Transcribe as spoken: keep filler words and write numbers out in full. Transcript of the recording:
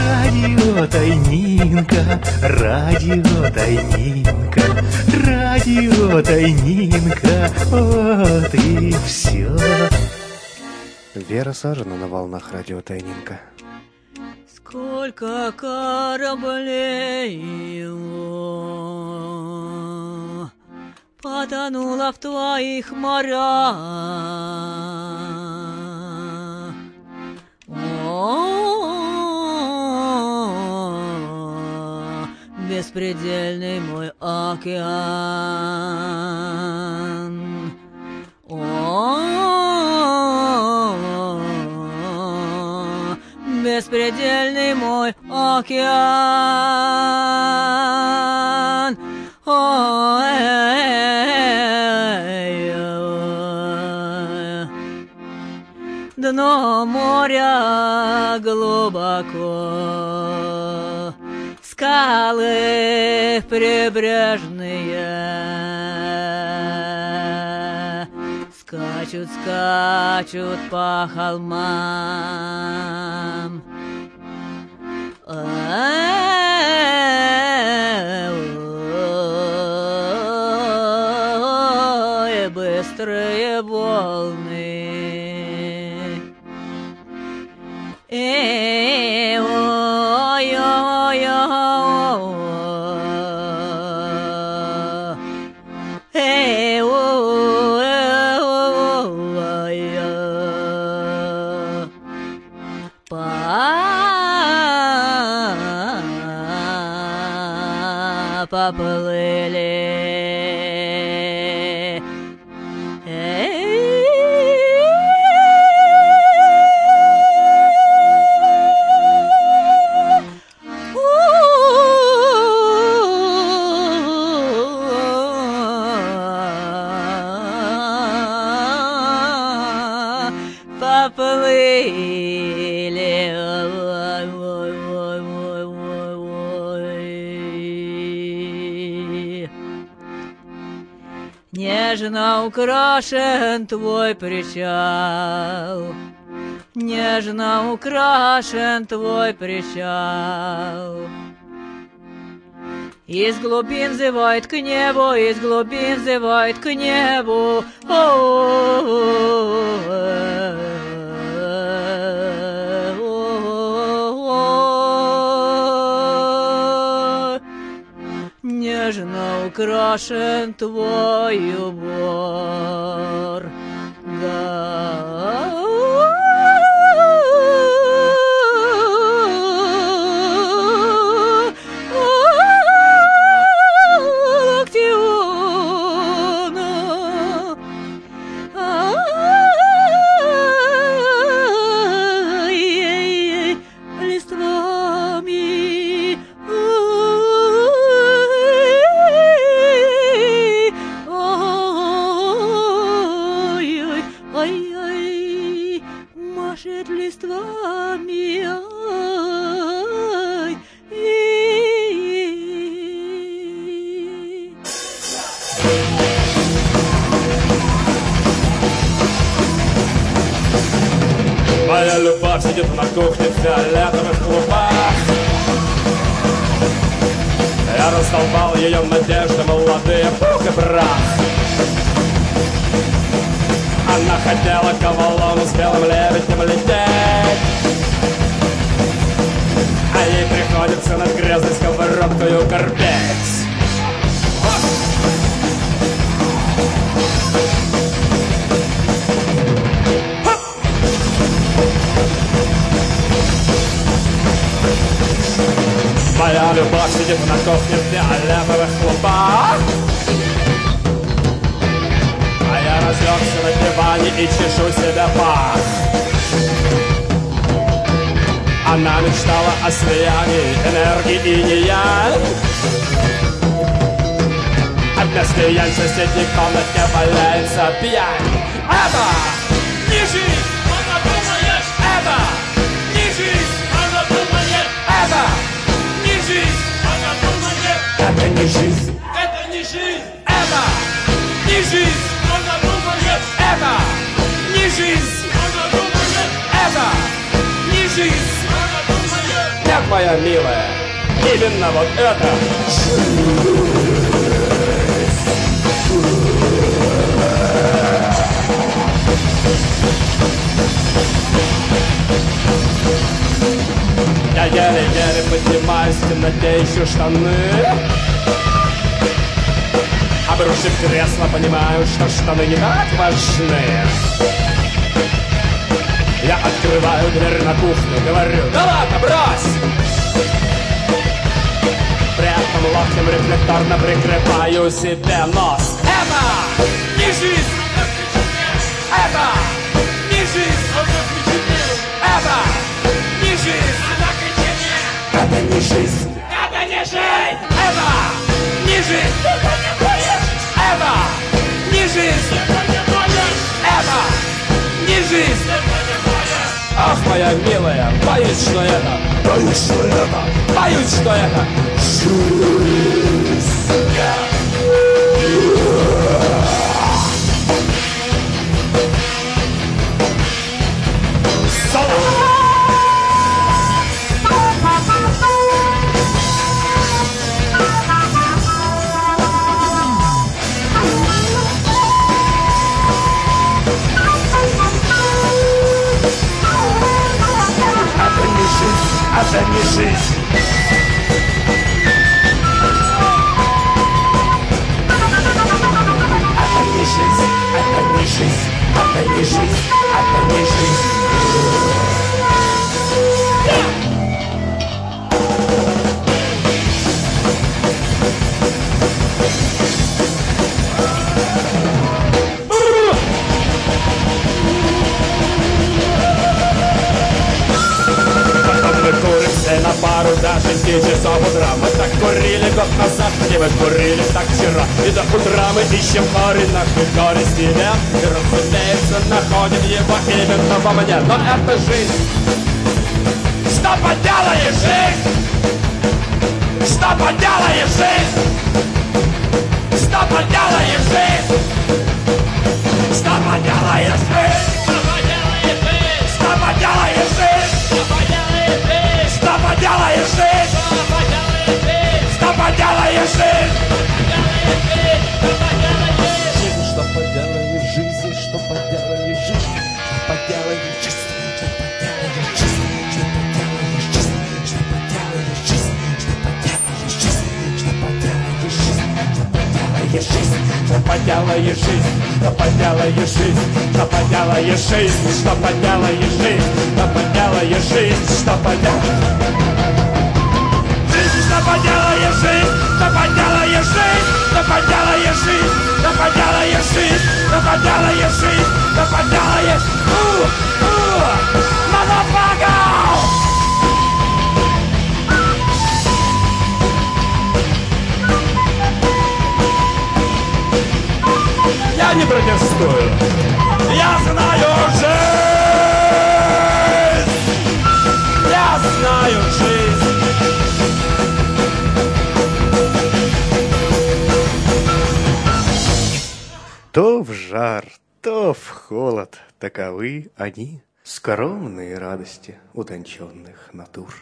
Радио Тайнинка, радио Тайнинка, радио Тайнинка, вот и все. Вера Сажина на волнах радио Тайнинка. Сколько кораблей потонуло в твоих морях. О, беспредельный мой океан. О, беспредельный мой океан. О, дно моря глубоко, скалы прибрежные скачут, скачут по холмам. Ой, быстрые волны. Эй, ой, ой, ой, эй, ой, ой, поплыли. Нежно украшен твой причал, нежно украшен твой причал. Из глубин зывает к небу, из глубин зывает к небу. Нежно украшен твой убор. Моя любовь сидит на кухне в фиолетовых клубах. Я раздолбал ее надежды, молодые пух и прах. Она хотела к Авалону с белым лебедем лететь, а ей приходится над грязной сковородкою корпеть. Моя любовь сидит на кухне в фиолетовых клубах, а я разлегся на диване и чешу себе пах. Она мечтала о слиянии энергии и инь-янь, а вместо янь в соседней комнате валяется пьянь. Это не жизнь, она думает, это не жизнь, она думает, это не жизнь, она думает, это не жизнь, это не жизнь, это не жизнь, она думает, это не жизнь, она думает, это не жизнь, она думает, Нет, моя милая, именно вот это. Я еле-еле поднимаюсь в темноте, ищу штаны. Обрушив кресло, понимаю, что штаны не так важны. Я открываю дверь на кухню, говорю: да ладно, брось! При этом локтем рефлекторно прикрываю себе нос. Это не жизнь! Это не жизнь! Это не жизнь! Это не жизнь! Это не жизнь! Это не жизнь! Это не будешь! Это не жизнь! Это не будешь! Это не жизнь! Это не будешь! Ах, моя милая, боюсь, что это, боюсь, что это, боюсь, что это жизнь! Это не жизнь. Это не жизнь. Это не жизнь. Это не жизнь. Это не жизнь. На пару до шести часов утра. Мы так курили год назад, и мы курили так вчера. И до утра мы ищем корень нашей горести. И, разумеется, находим его именно во мне. Но это жизнь. Что поделаешь, жизнь? Что поделаешь, жизнь? Что поделаешь, жизнь? Что поделаешь, жизнь? Что поделаешь, жизнь? Что поделаешь, жизнь? Что поделаешь, жизнь? Что поделаешь, жизнь? Что поделаешь, жизнь? Что поделаешь, жизнь? Что поделаешь, жизнь? Что поделаешь, жизнь? Что поделаешь, жизнь? Что поделаешь, жизнь? Что поделаешь, жизнь? Что поделаешь, жизнь? Что поделаешь, жизнь? Что поделаешь, жизнь? Что поделаешь, жизнь? Что поделаешь, что поделаешь, жизнь? Что поделаешь, жизнь? Что поделаешь, жизнь? Что поделаешь, жизнь? Что поделаешь, жизнь? Что поделаешь? Motherfucker! Я не протестую. Я знаю жизнь. Я знаю жизнь. То в жар, то в холод, таковы они, скромные радости утонченных натур.